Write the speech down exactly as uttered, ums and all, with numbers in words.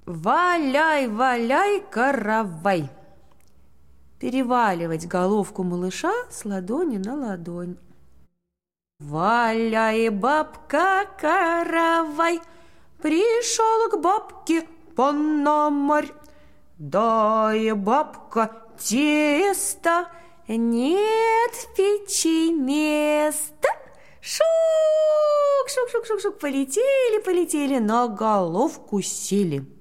Валяй, валяй, каравай. Переваливать головку малыша с ладони на ладонь. Валяй, бабка, каравай, пришел к бабке Пономарь. Дай, бабка, тесто, нет в печи места. Шук, шук, шук, шук, шук, полетели, полетели, на головку сели.